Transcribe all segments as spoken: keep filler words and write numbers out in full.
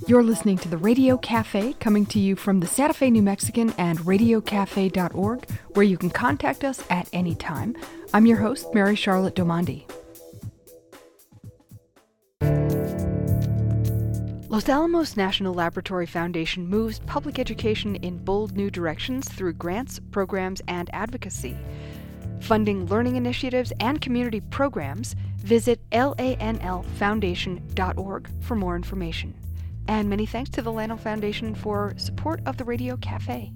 You're listening to the Radio Cafe, coming to you from the Santa Fe New Mexican and radio cafe dot org, where you can contact us at any time. I'm your host, Mary Charlotte Domandi. Los Alamos National Laboratory Foundation moves public education in bold new directions through grants, programs, and advocacy. Funding learning initiatives and community programs, visit L A N L foundation dot org for more information. And many thanks to the Lano Foundation for support of the Radio Cafe.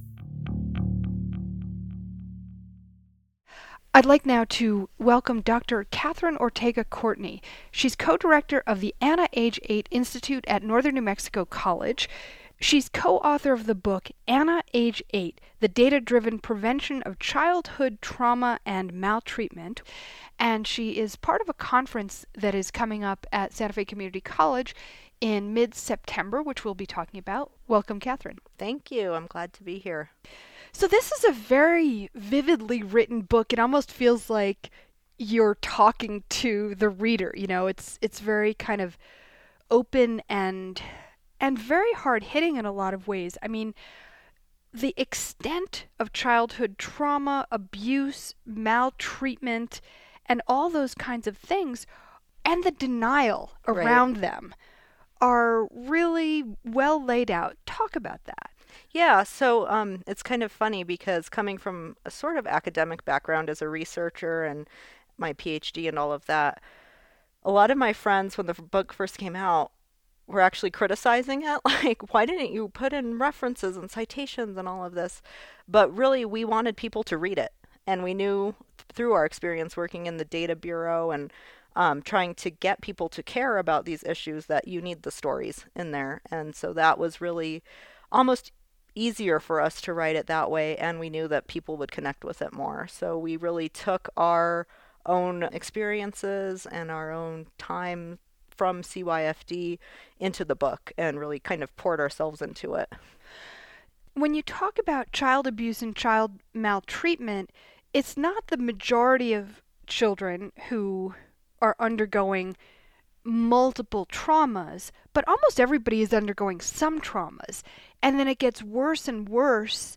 I'd like now to welcome Doctor Catherine Ortega Courtney. She's co-director of the Anna Age eight Institute at Northern New Mexico College. She's co-author of the book Anna Age eight, The Data-Driven Prevention of Childhood Trauma and Maltreatment. And she is part of a conference that is coming up at Santa Fe Community College in mid-September, which we'll be talking about. Welcome, Catherine. Thank you. I'm glad to be here. So this is a very vividly written book. It almost feels like you're talking to the reader. You know, it's it's very kind of open and and very hard-hitting in a lot of ways. I mean, the extent of childhood trauma, abuse, maltreatment, and all those kinds of things, and the denial around right. them, are really well laid out. Talk about that. Yeah, so um, it's kind of funny because coming from a sort of academic background as a researcher and my PhD and all of that, a lot of my friends, when the book first came out, were actually criticizing it. Like, why didn't you put in references and citations and all of this? But really, we wanted people to read it. And we knew through our experience working in the Data Bureau and Um, trying to get people to care about these issues that you need the stories in there. And so that was really almost easier for us to write it that way, and we knew that people would connect with it more. So we really took our own experiences and our own time from C Y F D into the book and really kind of poured ourselves into it. When you talk about child abuse and child maltreatment, it's not the majority of children who are undergoing multiple traumas, but almost everybody is undergoing some traumas. And then it gets worse and worse,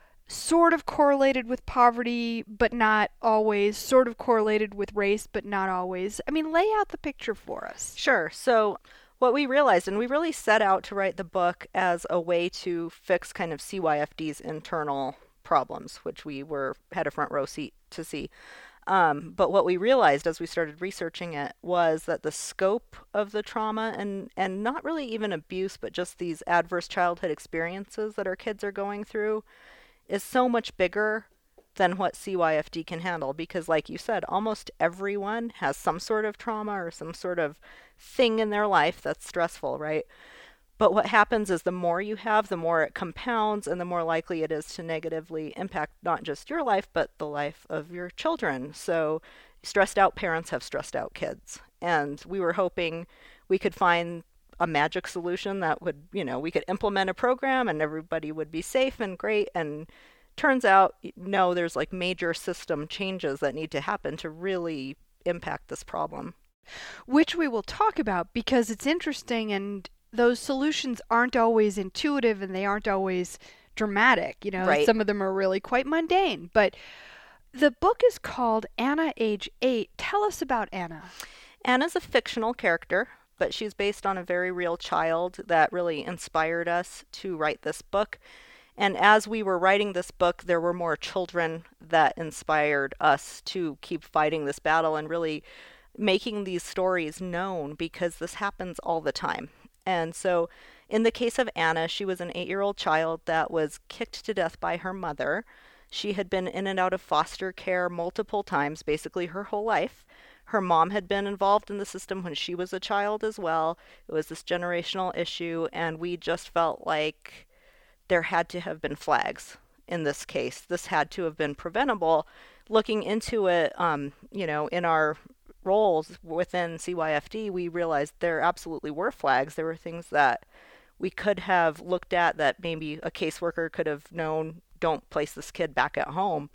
sort of correlated with poverty, but not always, sort of correlated with race, but not always. I mean, lay out the picture for us. Sure. So what we realized, and we really set out to write the book as a way to fix kind of C Y F D's internal problems, which we were had a front row seat to see. Um, but what we realized as we started researching it was that the scope of the trauma and, and not really even abuse, but just these adverse childhood experiences that our kids are going through is so much bigger than what C Y F D can handle. Because like you said, almost everyone has some sort of trauma or some sort of thing in their life that's stressful, right? But what happens is the more you have, the more it compounds and the more likely it is to negatively impact not just your life, but the life of your children. So stressed out parents have stressed out kids. And we were hoping we could find a magic solution that would, you know, we could implement a program and everybody would be safe and great. And turns out, no, there's like major system changes that need to happen to really impact this problem. Which we will talk about because it's interesting, and those solutions aren't always intuitive and they aren't always dramatic. You know, right. Some of them are really quite mundane. But the book is called Anna Age eight. Tell us about Anna. Anna's a fictional character, but she's based on a very real child that really inspired us to write this book. And as we were writing this book, there were more children that inspired us to keep fighting this battle and really making these stories known, because this happens all the time. And so in the case of Anna, she was an eight-year-old child that was kicked to death by her mother. She had been in and out of foster care multiple times, basically her whole life. Her mom had been involved in the system when she was a child as well. It was this generational issue, and we just felt like there had to have been flags in this case. This had to have been preventable. Looking into it, um, you know, in our roles within C Y F D, we realized there absolutely were flags. There were things that we could have looked at that maybe a caseworker could have known, don't place this kid back at home.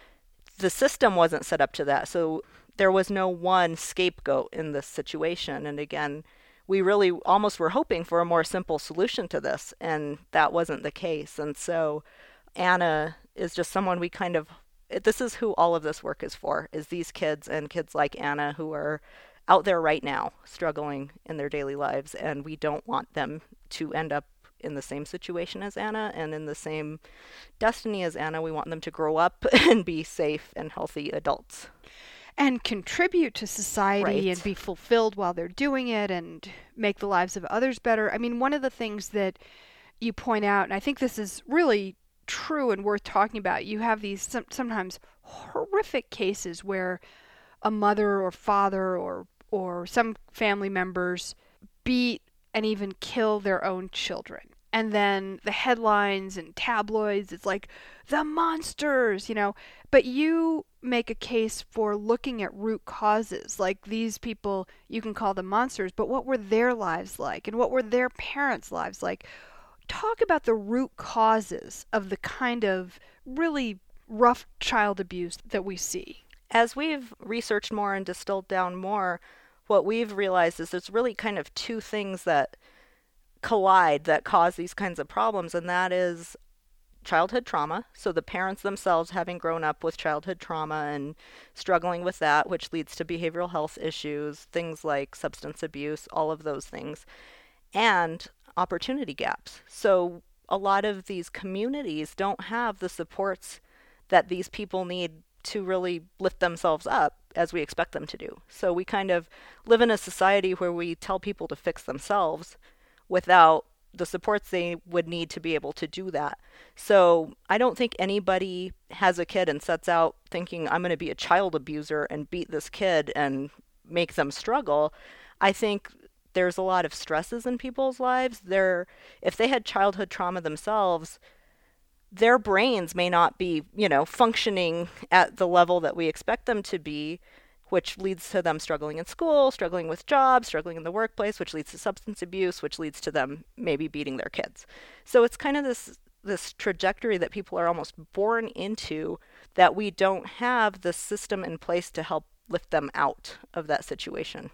The system wasn't set up to that. So there was no one scapegoat in this situation. And again, we really almost were hoping for a more simple solution to this, and that wasn't the case. And so Anna is just someone we kind of, this is who all of this work is for, is these kids and kids like Anna who are out there right now struggling in their daily lives, and we don't want them to end up in the same situation as Anna and in the same destiny as Anna. We want them to grow up and be safe and healthy adults. And contribute to society Right. and be fulfilled while they're doing it and make the lives of others better. I mean, one of the things that you point out, and I think this is really true and worth talking about, you have these some, sometimes horrific cases where a mother or father or or some family members beat and even kill their own children. And then the headlines and tabloids, it's like, the monsters, you know. But you make a case for looking at root causes. Like, these people, you can call them monsters, but what were their lives like? And what were their parents' lives like? Talk about the root causes of the kind of really rough child abuse that we see. As we've researched more and distilled down more, what we've realized is there's really kind of two things that collide that cause these kinds of problems, and that is childhood trauma. So the parents themselves having grown up with childhood trauma and struggling with that, which leads to behavioral health issues, things like substance abuse, all of those things, and opportunity gaps. So a lot of these communities don't have the supports that these people need to really lift themselves up as we expect them to do. So we kind of live in a society where we tell people to fix themselves without the supports they would need to be able to do that. So I don't think anybody has a kid and sets out thinking, I'm going to be a child abuser and beat this kid and make them struggle. I think there's a lot of stresses in people's lives. They're, if they had childhood trauma themselves, their brains may not be, you know, functioning at the level that we expect them to be, which leads to them struggling in school, struggling with jobs, struggling in the workplace, which leads to substance abuse, which leads to them maybe beating their kids. So it's kind of this this trajectory that people are almost born into, that we don't have the system in place to help lift them out of that situation.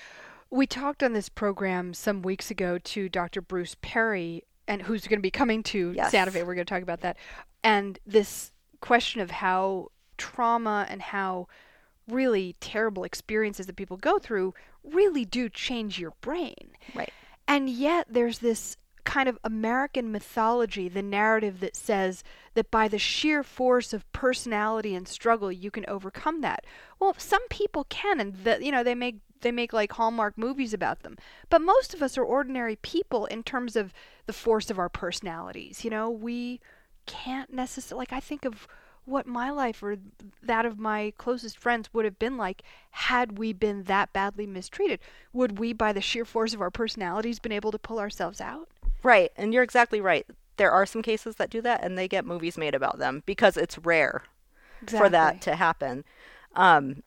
We talked on this program some weeks ago to Doctor Bruce Perry, and who's going to be coming to Yes. Santa Fe. We're going to talk about that. And this question of how trauma and how really terrible experiences that people go through really do change your brain. Right. And yet there's this kind of American mythology, the narrative that says that by the sheer force of personality and struggle you can overcome that. Well, some people can, and that, you know, they make they make like Hallmark movies about them. But most of us are ordinary people in terms of the force of our personalities. You know, we can't necessarily, like, I think of what my life or that of my closest friends would have been like had we been that badly mistreated. Would we, by the sheer force of our personalities, been able to pull ourselves out? Right. And you're exactly right. There are some cases that do that, and they get movies made about them because it's rare Exactly. for that to happen. Um,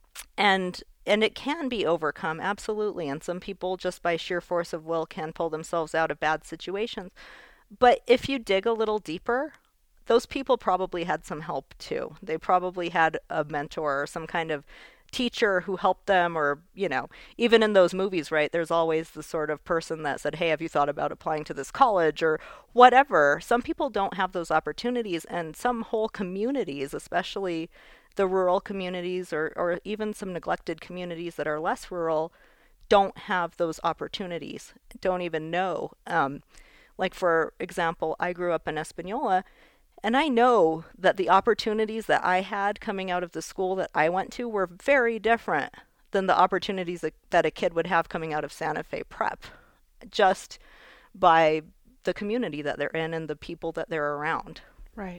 and and it can be overcome, absolutely. And some people, just by sheer force of will, can pull themselves out of bad situations. But if you dig a little deeper, those people probably had some help too. They probably had a mentor or some kind of teacher who helped them, or, you know, even in those movies, right, there's always the sort of person that said, hey, have you thought about applying to this college or whatever. Some people don't have those opportunities, and some whole communities, especially the rural communities or, or even some neglected communities that are less rural, don't have those opportunities, don't even know. Um, like, for example, I grew up in Espanola, and I know that the opportunities that I had coming out of the school that I went to were very different than the opportunities that, that a kid would have coming out of Santa Fe Prep, just by the community that they're in and the people that they're around. Right.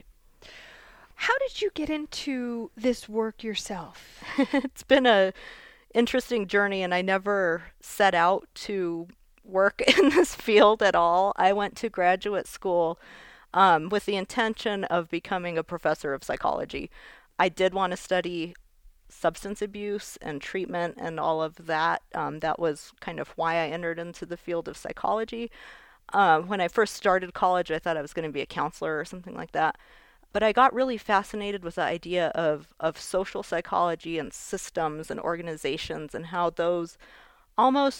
How did you get into this work yourself? It's been a interesting journey, and I never set out to work in this field at all. I went to graduate school um, with the intention of becoming a professor of psychology. I did want to study substance abuse and treatment and all of that. Um, that was kind of why I entered into the field of psychology. Um, when I first started college, I thought I was going to be a counselor or something like that. But I got really fascinated with the idea of, of social psychology and systems and organizations, and how those almost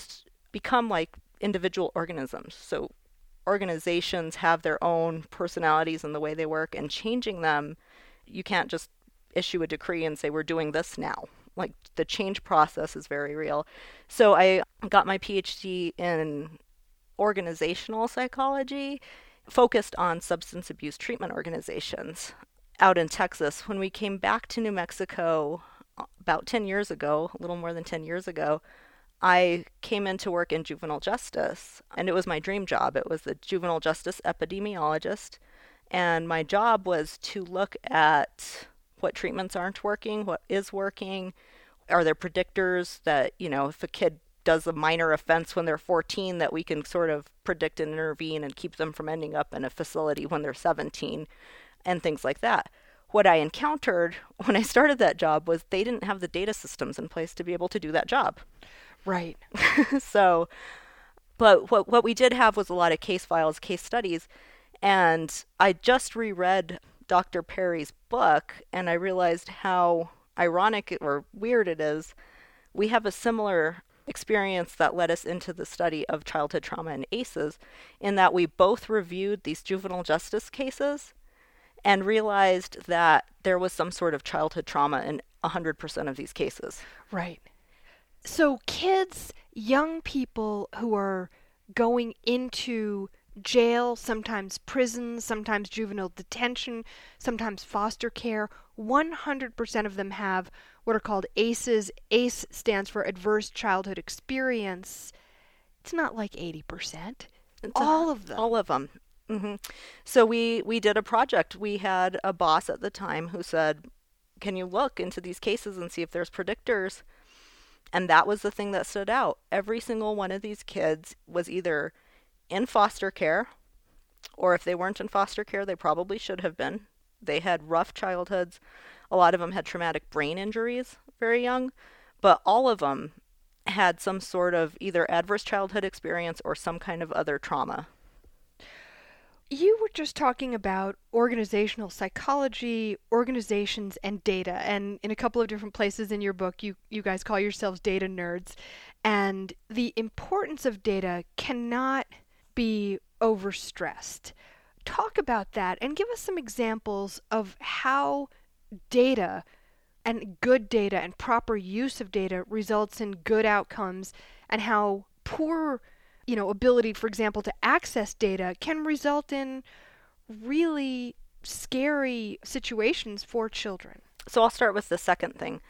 become like individual organisms. So organizations have their own personalities and the way they work, and changing them, you can't just issue a decree and say, we're doing this now. Like, the change process is very real. So I got my PhD in organizational psychology, focused on substance abuse treatment organizations out in Texas. When we came back to New Mexico about ten years ago, a little more than ten years ago, I came into work in juvenile justice, and it was my dream job. It was the juvenile justice epidemiologist, and my job was to look at what treatments aren't working, what is working. Are there predictors that, you know, if a kid does a minor offense when they're fourteen, that we can sort of predict and intervene and keep them from ending up in a facility when they're seventeen, and things like that. What I encountered when I started that job was they didn't have the data systems in place to be able to do that job. Right. So, but what what we did have was a lot of case files, case studies, and I just reread Doctor Perry's book, and I realized how ironic or weird it is. We have a similar experience that led us into the study of childhood trauma and A C Es, in that we both reviewed these juvenile justice cases and realized that there was some sort of childhood trauma in one hundred percent of these cases. Right. So kids, young people who are going into jail, sometimes prison, sometimes juvenile detention, sometimes foster care, one hundred percent of them have what are called A C Es. A C E stands for Adverse Childhood Experience. It's not like eighty percent. It's all a, of them. All of them. Mm-hmm. So we, we did a project. We had a boss at the time who said, can you look into these cases and see if there's predictors? And that was the thing that stood out. Every single one of these kids was either in foster care, or if they weren't in foster care, they probably should have been. They had rough childhoods. A lot of them had traumatic brain injuries very young, but all of them had some sort of either adverse childhood experience or some kind of other trauma. You were just talking about organizational psychology, organizations, and data. And in a couple of different places in your book, you, you guys call yourselves data nerds. And the importance of data cannot be overstressed. Talk about that and give us some examples of how data and good data and proper use of data results in good outcomes, and how poor you know, ability, for example, to access data can result in really scary situations for children. So I'll start with the second thing.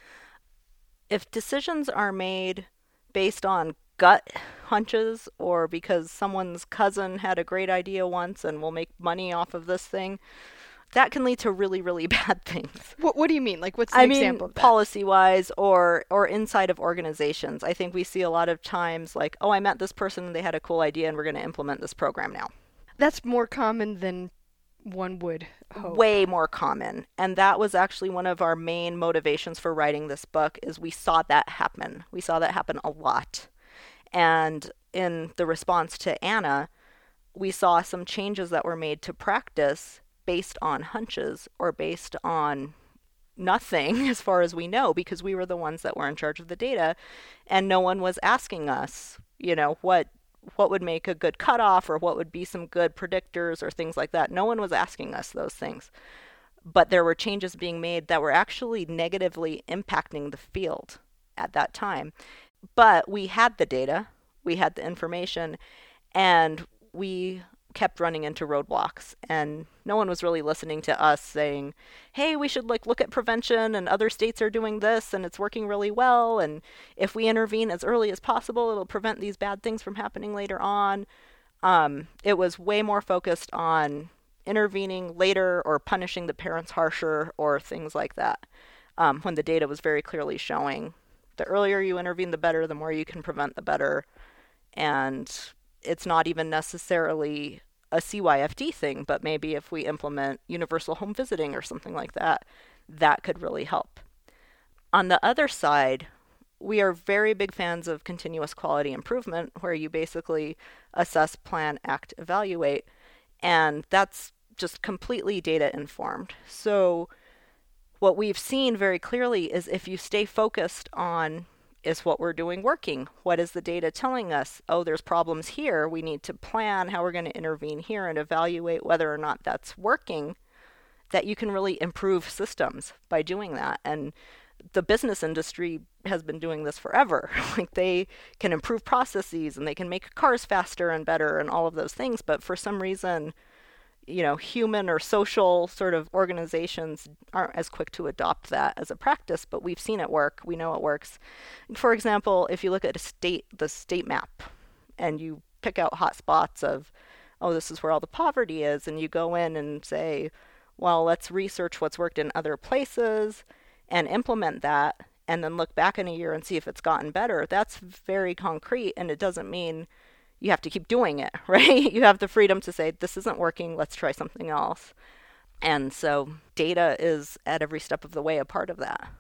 If decisions are made based on gut hunches, or because someone's cousin had a great idea once and will make money off of this thing, that can lead to really, really bad things. What What do you mean? Like, what's the I example mean, of that? Policy-wise, or or inside of organizations. I think we see a lot of times like, oh, I met this person and they had a cool idea and we're going to implement this program now. That's more common than one would hope. Way more common. And that was actually one of our main motivations for writing this book, is we saw that happen. We saw that happen a lot. And in the response to Anna, we saw some changes that were made to practice based on hunches or based on nothing as far as we know, because we were the ones that were in charge of the data, and no one was asking us, you know, what what would make a good cutoff, or what would be some good predictors or things like that. No one was asking us those things. But there were changes being made that were actually negatively impacting the field at that time. But we had the data, we had the information, and we kept running into roadblocks, and no one was really listening to us saying, hey, we should like look at prevention, and other states are doing this and it's working really well, and if we intervene as early as possible, it'll prevent these bad things from happening later on. Um, it was way more focused on intervening later or punishing the parents harsher or things like that, um, when the data was very clearly showing the earlier you intervene, the better, the more you can prevent, the better. And it's not even necessarily a C Y F D thing, but maybe if we implement universal home visiting or something like that, that could really help. On the other side, we are very big fans of continuous quality improvement, where you basically assess, plan, act, evaluate, and that's just completely data informed. So what we've seen very clearly is if you stay focused on is what we're doing working? What is the data telling us? Oh, there's problems here. We need to plan how we're going to intervene here and evaluate whether or not that's working, that you can really improve systems by doing that. And the business industry has been doing this forever. Like, they can improve processes and they can make cars faster and better and all of those things. But for some reason, you know, human or social sort of organizations aren't as quick to adopt that as a practice, but we've seen it work. We know it works. For example, if you look at a state, the state map, and you pick out hot spots of, oh, this is where all the poverty is, and you go in and say, well, let's research what's worked in other places and implement that, and then look back in a year and see if it's gotten better. That's very concrete, and it doesn't mean you have to keep doing it, right? You have the freedom to say, this isn't working, let's try something else. And so data is at every step of the way a part of that.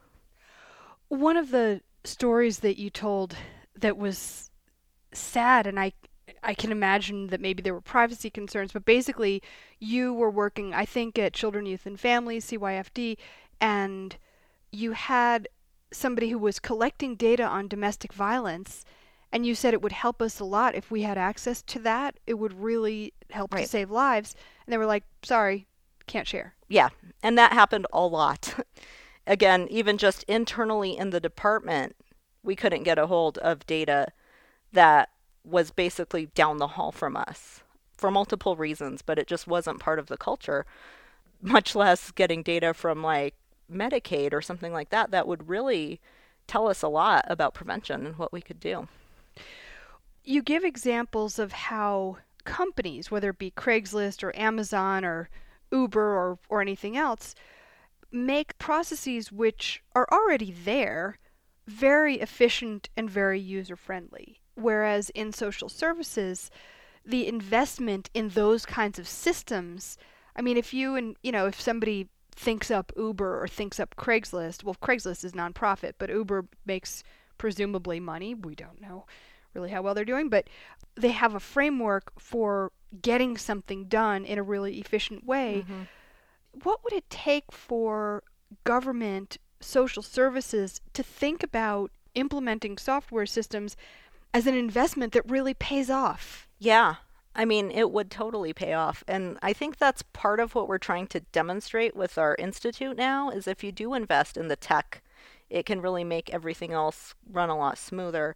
One of the stories that you told that was sad, and I I can imagine that maybe there were privacy concerns, but basically you were working, I think, at Children, Youth and Families, C Y F D, and you had somebody who was collecting data on domestic violence, and you said it would help us a lot if we had access to that. It would really help Right. to save lives. And they were like, sorry, can't share. Yeah, and that happened a lot. Again, even just internally in the department, we couldn't get a hold of data that was basically down the hall from us for multiple reasons, but it just wasn't part of the culture, much less getting data from like Medicaid or something like that that would really tell us a lot about prevention and what we could do. You give examples of how companies, whether it be Craigslist or Amazon or Uber or, or anything else, make processes which are already there very efficient and very user-friendly. Whereas in social services, the investment in those kinds of systems, I mean, if you and, you know, if somebody thinks up Uber or thinks up Craigslist, well, Craigslist is nonprofit, but Uber makes presumably money. We don't know really how well they're doing, but they have a framework for getting something done in a really efficient way. Mm-hmm. What would it take for government social services to think about implementing software systems as an investment that really pays off? Yeah, I mean, it would totally pay off. And I think that's part of what we're trying to demonstrate with our institute now, is if you do invest in the tech, it can really make everything else run a lot smoother.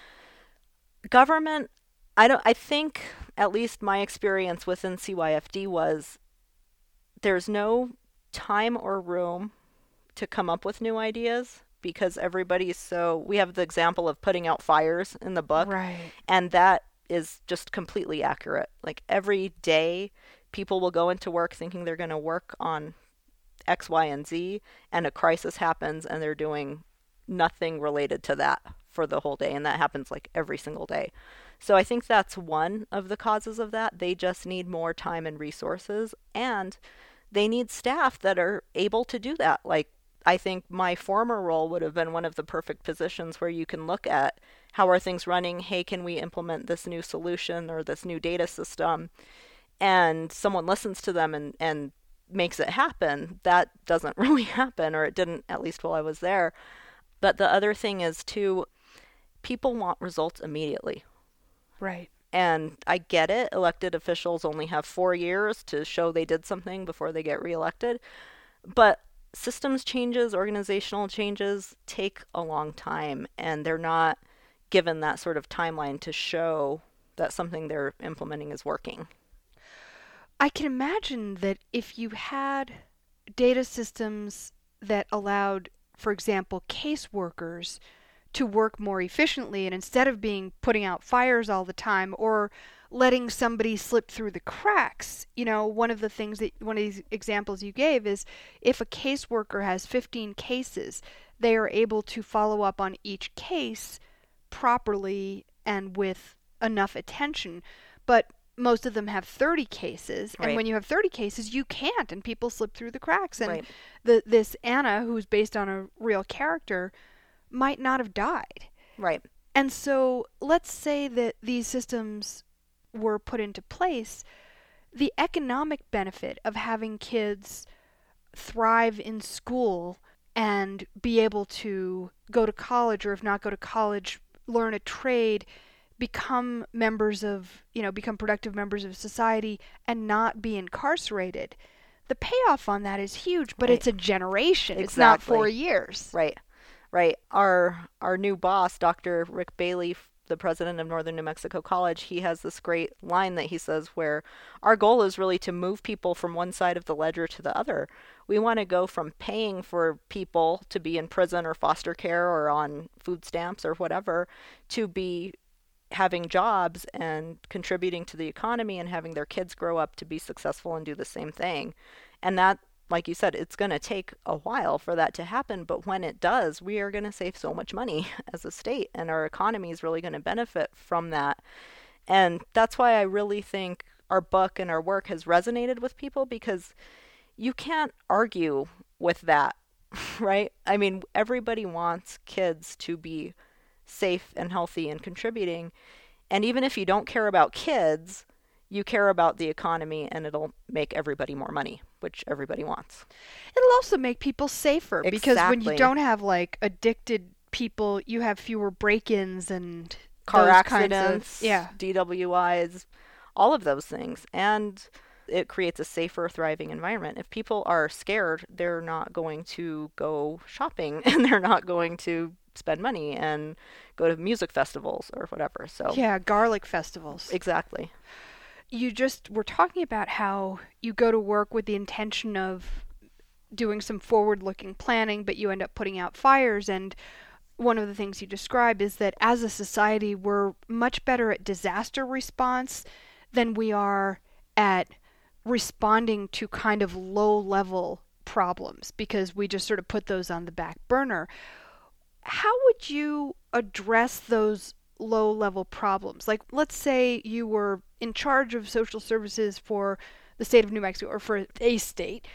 Government, I don't I think at least my experience within C Y F D was there's no time or room to come up with new ideas because everybody's so we have the example of putting out fires in the book, Right. and that is just completely accurate. Like, every day people will go into work thinking they're going to work on X, Y, and Z, and a crisis happens and they're doing nothing related to that for the whole day, and that happens like every single day. So I think that's one of the causes of that. They just need more time and resources, and they need staff that are able to do that. Like, I think my former role would have been one of the perfect positions where you can look at how are things running, hey, can we implement this new solution or this new data system, and someone listens to them and, and makes it happen. That doesn't really happen, or it didn't, at least while I was there. But the other thing is, too, people want results immediately. Right. And I get it. Elected officials only have four years to show they did something before they get reelected. But systems changes, organizational changes take a long time, and they're not given that sort of timeline to show that something they're implementing is working. I can imagine that if you had data systems that allowed, for example, caseworkers to work more efficiently, and instead of being putting out fires all the time or letting somebody slip through the cracks, you know, one of the things that one of these examples you gave is if a caseworker has fifteen cases, they are able to follow up on each case properly and with enough attention. But most of them have thirty cases, and Right. when you have thirty cases, you can't, and people slip through the cracks. And Right. the this Anna, who's based on a real character, might not have died. Right. And so let's say that these systems were put into place. The economic benefit of having kids thrive in school and be able to go to college, or if not go to college, learn a trade, become members of, you know, become productive members of society and not be incarcerated. The payoff on that is huge, but Right. it's a generation. It's not Exactly. four years. Right. Right. Our our new boss, Doctor Rick Bailey, f- the president of Northern New Mexico College, he has this great line that he says where our goal is really to move people from one side of the ledger to the other. We want to go from paying for people to be in prison or foster care or on food stamps or whatever to be having jobs and contributing to the economy and having their kids grow up to be successful and do the same thing. And that, like you said, it's going to take a while for that to happen, but when it does, we are going to save so much money as a state, and our economy is really going to benefit from that. And that's why I really think our book and our work has resonated with people, because you can't argue with that, right? I mean, everybody wants kids to be safe and healthy and contributing. And even if you don't care about kids, you care about the economy, and it'll make everybody more money, which everybody wants. It'll also make people safer, because when you Exactly. don't have like addicted people, you have fewer break-ins and Car those kinds of, accidents, yeah. D W Is, all of those things. And it creates a safer, thriving environment. If people are scared, they're not going to go shopping and they're not going to spend money and go to music festivals or whatever. So, Yeah, garlic festivals. exactly. You just were talking about how you go to work with the intention of doing some forward-looking planning, but you end up putting out fires. And one of the things you describe is that as a society, we're much better at disaster response than we are at responding to kind of low-level problems, because we just sort of put those on the back burner. How would you address those low level problems? Like, let's say you were in charge of social services for the state of New Mexico, or for a state.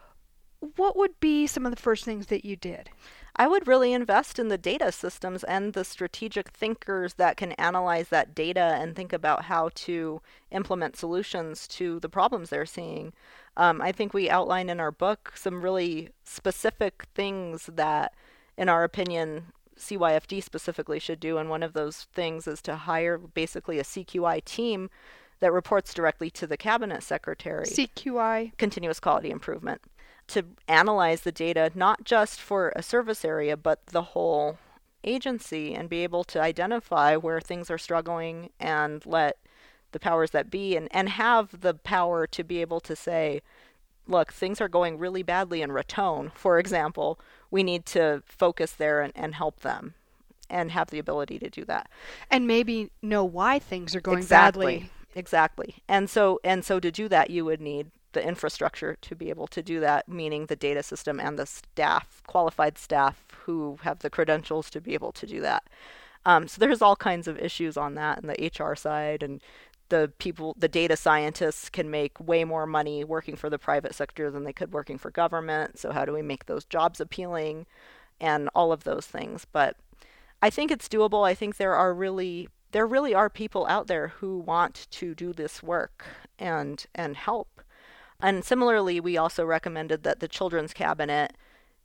What would be some of the first things that you did? I would really invest in the data systems and the strategic thinkers that can analyze that data and think about how to implement solutions to the problems they're seeing. Um, I think we outline in our book some really specific things that, in our opinion, C Y F D specifically should do. And one of those things is to hire basically a C Q I team that reports directly to the cabinet secretary. C Q I? Continuous quality improvement, to analyze the data, not just for a service area, but the whole agency, and be able to identify where things are struggling and let the powers that be, and, and have the power to be able to say, look, things are going really badly in Raton, for example. We need to focus there and, and help them, and have the ability to do that. And maybe know why things are going Exactly. badly. Exactly. And so and so to do that, you would need the infrastructure to be able to do that, meaning the data system and the staff, qualified staff who have the credentials to be able to do that. Um, so there's all kinds of issues on that, and the H R side, and the people, the data scientists can make way more money working for the private sector than they could working for government. So how do we make those jobs appealing, and all of those things? But I think it's doable. I think there are really there really are people out there who want to do this work and and help. And similarly, we also recommended that the children's cabinet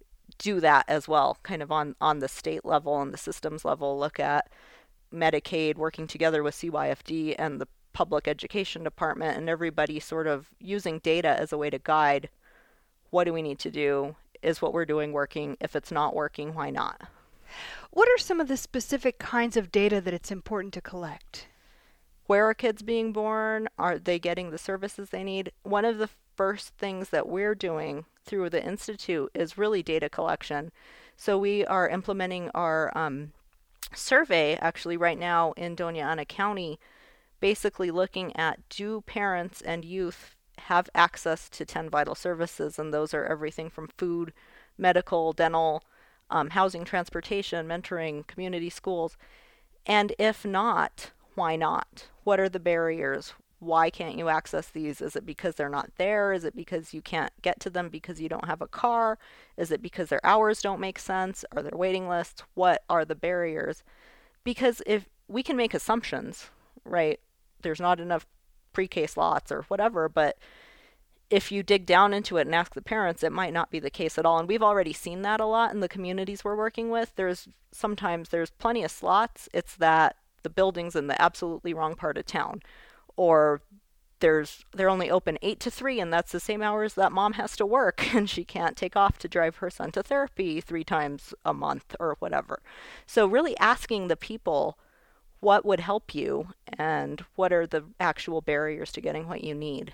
do that as well, kind of on on the state level and the systems level, look at Medicaid working together with C Y F D and the public education department, and everybody sort of using data as a way to guide what do we need to do, is what we're doing working, if it's not working, why not. What are some of the specific kinds of data that it's important to collect? Where are kids being born? Are they getting the services they need? One of the first things that we're doing through the Institute is really data collection. So we are implementing our um, survey actually right now in Doña Ana County, basically looking at, do parents and youth have access to ten vital services? And those are everything from food, medical, dental, um, housing, transportation, mentoring, community schools. And if not, why not? What are the barriers? Why can't you access these? Is it because they're not there? Is it because you can't get to them because you don't have a car? Is it because their hours don't make sense? Are there waiting lists? What are the barriers? Because if we can make assumptions, right? There's not enough pre-K slots or whatever, but if you dig down into it and ask the parents, it might not be the case at all. And we've already seen that a lot in the communities we're working with. There's sometimes there's plenty of slots. It's that the building's in the absolutely wrong part of town, or there's they're only open eight to three, and that's the same hours that mom has to work, and she can't take off to drive her son to therapy three times a month or whatever. So really asking the people what would help you and what are the actual barriers to getting what you need.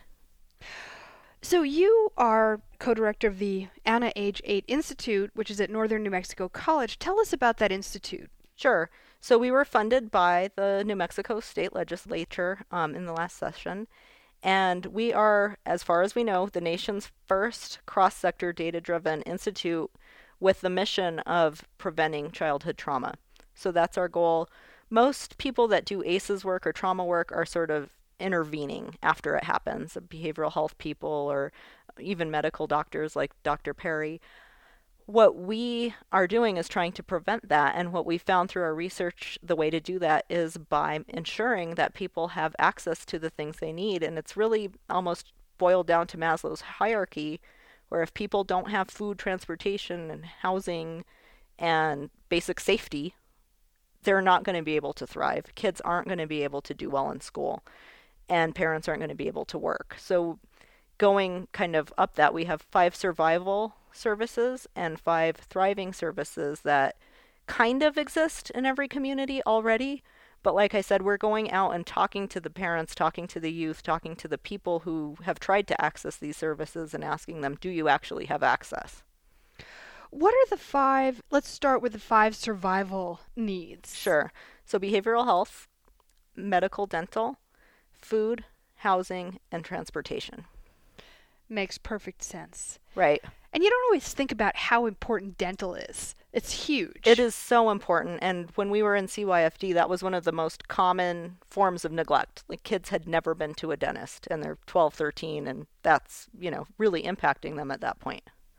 So you are co-director of the Anna Age eight Institute, which is at Northern New Mexico College. Tell us about that institute. Sure. So we were funded by the New Mexico State Legislature um, in the last session, and we are, as far as we know, the nation's first cross-sector data-driven institute with the mission of preventing childhood trauma. So that's our goal. Most people that do A C Es work or trauma work are sort of intervening after it happens, behavioral health people or even medical doctors like Doctor Perry. What we are doing is trying to prevent that, and what we found through our research, the way to do that is by ensuring that people have access to the things they need. And it's really almost boiled down to Maslow's hierarchy, where if people don't have food, transportation, and housing and basic safety, they're not going to be able to thrive. Kids aren't going to be able to do well in school, and parents aren't going to be able to work. So going kind of up that, we have five survival services and five thriving services that kind of exist in every community already. But like I said, we're going out and talking to the parents, talking to the youth, talking to the people who have tried to access these services and asking them, do you actually have access? What are the five, let's start with the five survival needs. Sure. So behavioral health, medical dental, food, housing, and transportation. Makes perfect sense. Right. And you don't always think about how important dental is. It's huge. It is so important. And when we were in C Y F D, that was one of the most common forms of neglect. Like, kids had never been to a dentist, and they're twelve, thirteen, and that's, you know, really impacting them at that point.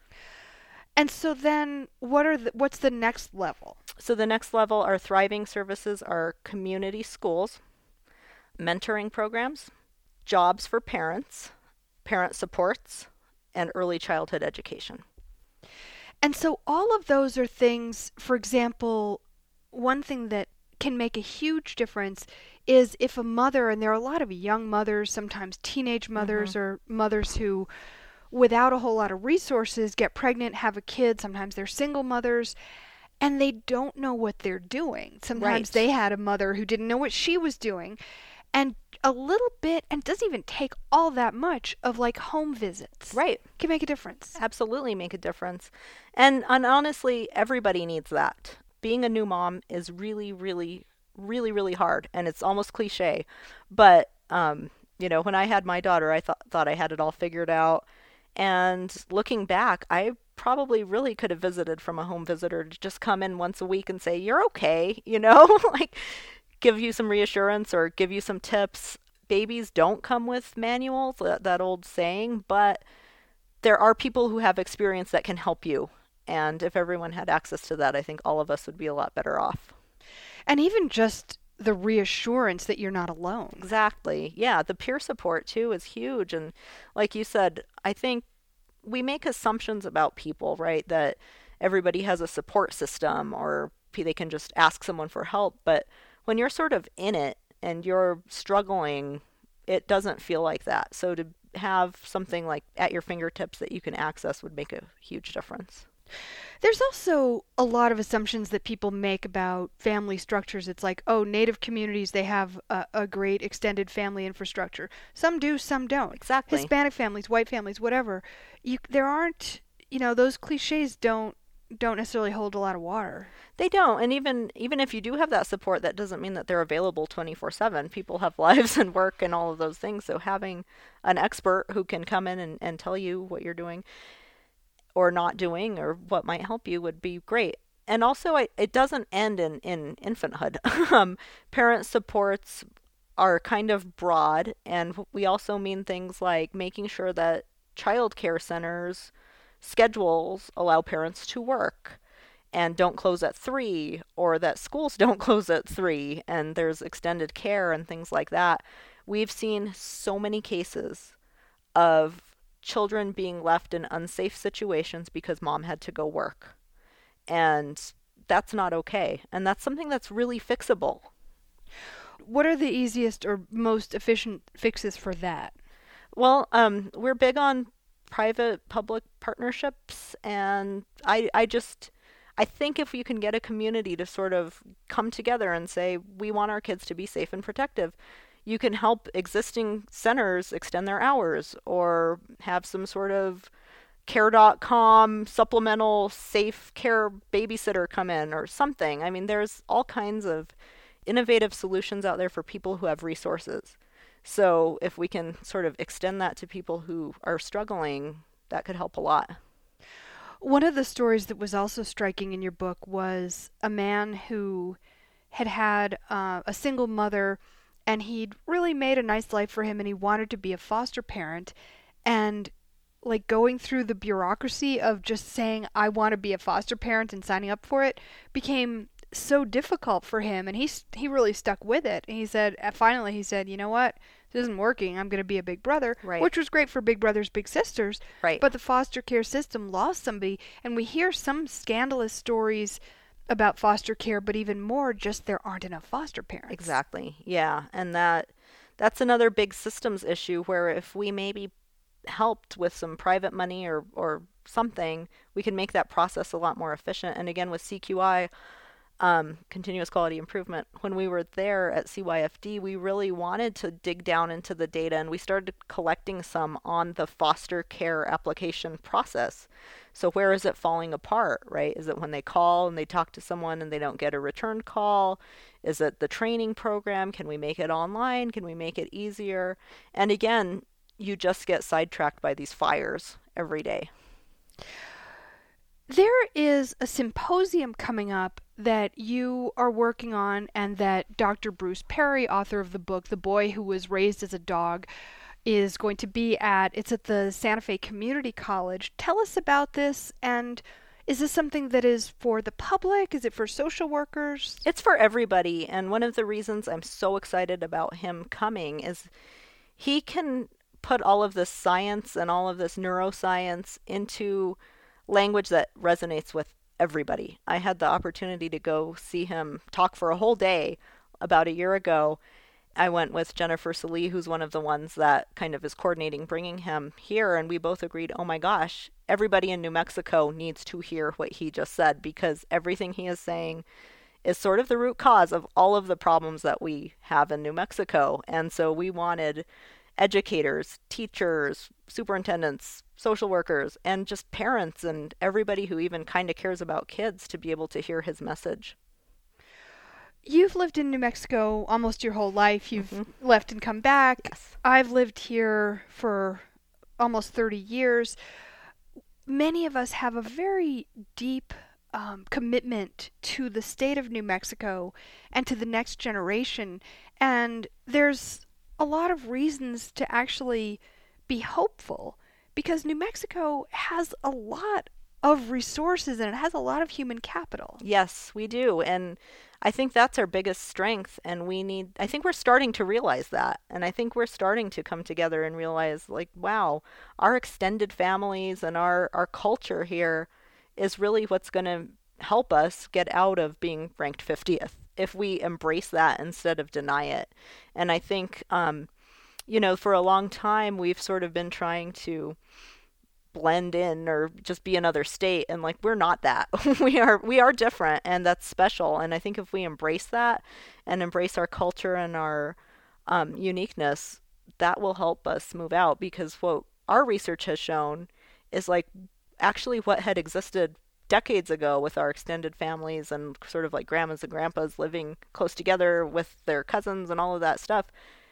And so then what are the, what's the next level? So the next level, our thriving services are community schools, mentoring programs, jobs for parents, parent supports, and early childhood education. And so all of those are things, for example, one thing that can make a huge difference is if a mother, and there are a lot of young mothers, sometimes teenage mothers, mm-hmm. or mothers who, without a whole lot of resources, get pregnant, have a kid, sometimes they're single mothers, and they don't know what they're doing. Sometimes right. they had a mother who didn't know what she was doing. And a little bit, and it doesn't even take all that much, of like home visits. Right. Can make a difference. Absolutely make a difference. And, and honestly, everybody needs that. Being a new mom is really, really, really, really hard. And it's almost cliche. But, um, you know, when I had my daughter, I thought thought I had it all figured out. And looking back, I probably really could have visited from a home visitor to just come in once a week and say, you're okay, you know? like... give you some reassurance or give you some tips. Babies don't come with manuals, that, that old saying, but there are people who have experience that can help you. And if everyone had access to that, I think all of us would be a lot better off. And even just the reassurance that you're not alone. Exactly. Yeah, the peer support too is huge. And like you said, I think we make assumptions about people, right? That everybody has a support system or they can just ask someone for help. But when you're sort of in it and you're struggling, it doesn't feel like that. So to have something like at your fingertips that you can access would make a huge difference. There's also a lot of assumptions that people make about family structures. It's like, oh, Native communities, they have a, a great extended family infrastructure. Some do, some don't. Exactly. Hispanic families, white families, whatever. You, there aren't, you know, those cliches don't don't necessarily hold a lot of water. They don't. And even even if you do have that support, that doesn't mean that they're available twenty-four seven. People have lives and work and all of those things. So having an expert who can come in and, and tell you what you're doing or not doing or what might help you would be great. And also, I, it doesn't end in, in infanthood. um, parent supports are kind of broad, and we also mean things like making sure that child care centers schedules allow parents to work and don't close at three, or that schools don't close at three, and there's extended care and things like that. We've seen so many cases of children being left in unsafe situations because mom had to go work. And that's not okay. And that's something that's really fixable. What are the easiest or most efficient fixes for that? Well, um, we're big on private-public partnerships, and I, I just, I think if you can get a community to sort of come together and say, we want our kids to be safe and protective, you can help existing centers extend their hours or have some sort of care dot com supplemental safe care babysitter come in or something. I mean, there's all kinds of innovative solutions out there for people who have resources. So if we can sort of extend that to people who are struggling, that could help a lot. One of the stories that was also striking in your book was a man who had had uh, a single mother, and he'd really made a nice life for him, and he wanted to be a foster parent. And like going through the bureaucracy of just saying, I want to be a foster parent and signing up for it became so difficult for him, and he he really stuck with it. And he said, finally, he said, you know what? This isn't working. I'm going to be a big brother, right. Which was great for big brothers, big sisters. Right. But the foster care system lost somebody, and we hear some scandalous stories about foster care, but even more, just there aren't enough foster parents. Exactly. Yeah, and that that's another big systems issue where if we maybe helped with some private money or or something, we can make that process a lot more efficient. And again, with C Q I, um, continuous quality improvement, when we were there at C Y F D, we really wanted to dig down into the data, and we started collecting some on the foster care application process. So where is it falling apart, right? Is it when they call and they talk to someone and they don't get a return call? Is it the training program? Can we make it online? Can we make it easier? And again, you just get sidetracked by these fires every day. There is a symposium coming up that you are working on, and that Doctor Bruce Perry, author of the book The Boy Who Was Raised as a Dog, is going to be at. It's at the Santa Fe Community College. Tell us about this, and is this something that is for the public? Is it for social workers? It's for everybody, and one of the reasons I'm so excited about him coming is he can put all of this science and all of this neuroscience into language that resonates with everybody. I had the opportunity to go see him talk for a whole day about a year ago. I went with Jennifer Salee, who's one of the ones that kind of is coordinating bringing him here, and we both agreed, oh my gosh, everybody in New Mexico needs to hear what he just said, because everything he is saying is sort of the root cause of all of the problems that we have in New Mexico. And so we wanted educators, teachers, superintendents, social workers, and just parents and everybody who even kind of cares about kids to be able to hear his message. You've lived in New Mexico almost your whole life. You've Mm-hmm. left and come back. Yes. I've lived here for almost thirty years. Many of us have a very deep um, commitment to the state of New Mexico and to the next generation. And there's a lot of reasons to actually be hopeful, because New Mexico has a lot of resources and it has a lot of human capital. Yes, we do. And I think that's our biggest strength. And we need, I think we're starting to realize that. And I think we're starting to come together and realize, like, wow, our extended families and our, our culture here is really what's going to help us get out of being ranked fiftieth if we embrace that instead of deny it. And I think, um, you know, for a long time, we've sort of been trying to blend in or just be another state, and like, we're not that. we are we are different, and that's special. And I think if we embrace that and embrace our culture and our um, uniqueness, that will help us move out, because what our research has shown is like actually what had existed decades ago with our extended families and sort of like grandmas and grandpas living close together with their cousins and all of that stuff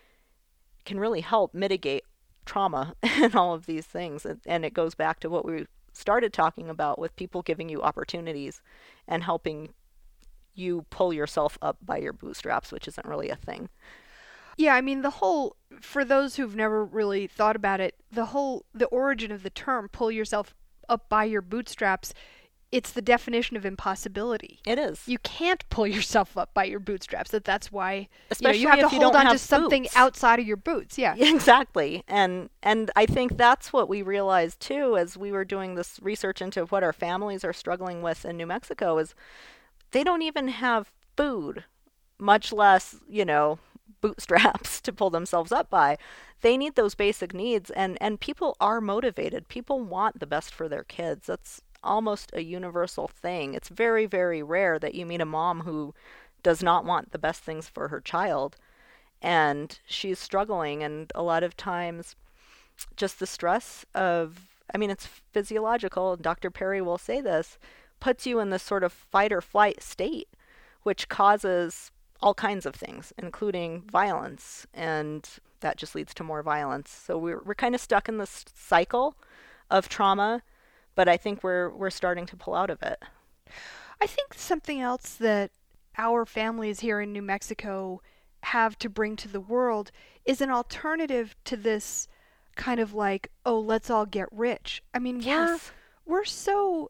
can really help mitigate trauma and all of these things. And, and it goes back to what we started talking about with people giving you opportunities and helping you pull yourself up by your bootstraps, which isn't really a thing. Yeah, I mean, the whole, for those who've never really thought about it, the whole, the origin of the term, pull yourself up by your bootstraps, it's the definition of impossibility. It is. You can't pull yourself up by your bootstraps. That that's why Especially you know, you have if to you hold don't on have to something boots. outside of your boots. Yeah. Exactly. And and I think that's what we realized too as we were doing this research into what our families are struggling with in New Mexico is they don't even have food, much less, you know, bootstraps to pull themselves up by. They need those basic needs, and and people are motivated. People want the best for their kids. That's almost a universal thing. It's very, very rare that you meet a mom who does not want the best things for her child, and she's struggling. And a lot of times just the stress of, I mean, it's physiological, Doctor Perry will say this, puts you in this sort of fight or flight state, which causes all kinds of things, including violence, and that just leads to more violence. So we're we're kind of stuck in this cycle of trauma, but I think we're we're starting to pull out of it. I think something else that our families here in New Mexico have to bring to the world is an alternative to this kind of like, oh, let's all get rich. I mean, Yes. we're we're so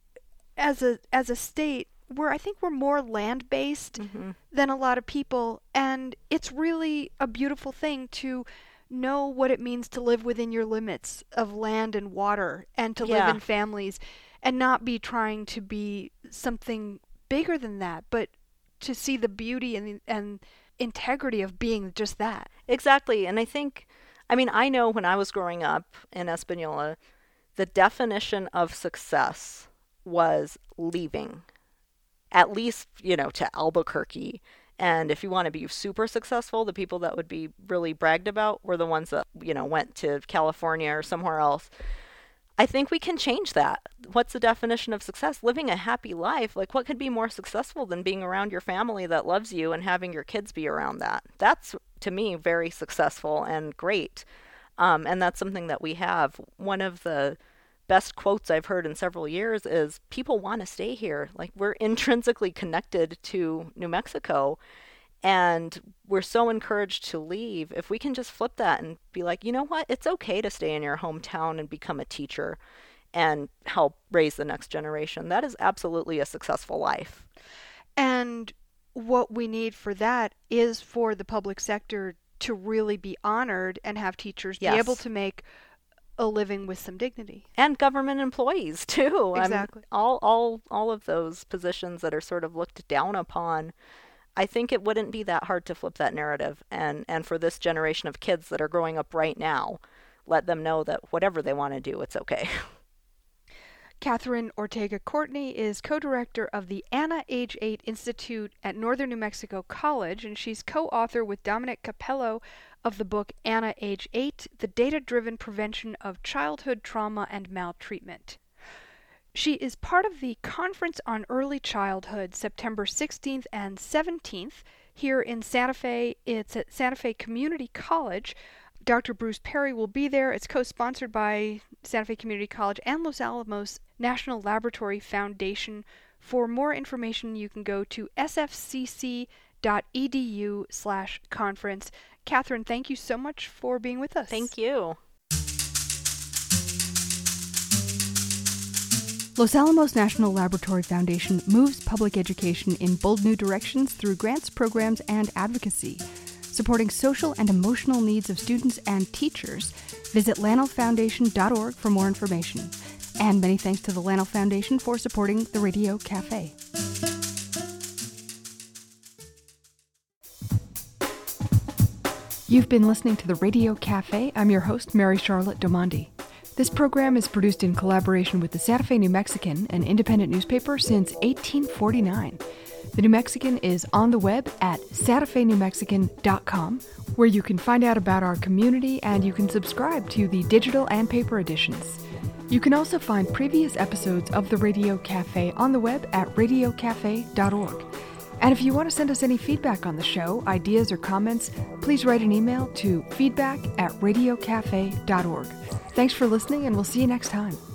as a as a state, we're I think we're more land-based Mm-hmm. than a lot of people, and it's really a beautiful thing to know what it means to live within your limits of land and water and to Yeah. live in families and not be trying to be something bigger than that, but to see the beauty and and integrity of being just that. Exactly. And I think, I mean, I know when I was growing up in Espanola, the definition of success was leaving, at least, you know, to Albuquerque. And if you want to be super successful, the people that would be really bragged about were the ones that, you know, went to California or somewhere else. I think we can change that. What's the definition of success? Living a happy life. Like, what could be more successful than being around your family that loves you and having your kids be around that? That's, to me, very successful and great. Um, and that's something that we have. One of the best quotes I've heard in several years is people want to stay here. Like, we're intrinsically connected to New Mexico, and we're so encouraged to leave. If we can just flip that and be like, you know what, it's okay to stay in your hometown and become a teacher and help raise the next generation, that is absolutely a successful life. And what we need for that is for the public sector to really be honored and have teachers Yes. be able to make a living with some dignity. And government employees too. Exactly. I'm, all all all of those positions that are sort of looked down upon. I think it wouldn't be that hard to flip that narrative, and and for this generation of kids that are growing up right now, let them know that whatever they want to do, it's okay. Catherine Ortega Courtney is co-director of the Anna Age eight Institute at Northern New Mexico College, and she's co-author with Dominic Capello of the book Anna Age eight, The Data-Driven Prevention of Childhood Trauma and Maltreatment. She is part of the Conference on Early Childhood, September sixteenth and seventeenth, here in Santa Fe. It's at Santa Fe Community College. Doctor Bruce Perry will be there. It's co-sponsored by Santa Fe Community College and Los Alamos National Laboratory Foundation. For more information, you can go to sfcc.edu slash conference. Catherine, thank you so much for being with us. Thank you. Los Alamos National Laboratory Foundation moves public education in bold new directions through grants, programs, and advocacy. Supporting social and emotional needs of students and teachers, visit lanel foundation dot org for more information. And many thanks to the Lanel Foundation for supporting the Radio Cafe. You've been listening to the Radio Cafe. I'm your host, Mary Charlotte Domandi. This program is produced in collaboration with the Santa Fe New Mexican, an independent newspaper since eighteen forty-nine. The New Mexican is on the web at santa fe new mexican dot com, where you can find out about our community and you can subscribe to the digital and paper editions. You can also find previous episodes of the Radio Cafe on the web at radio cafe dot org. And if you want to send us any feedback on the show, ideas, or comments, please write an email to feedback at radio cafe dot org. Thanks for listening, and we'll see you next time.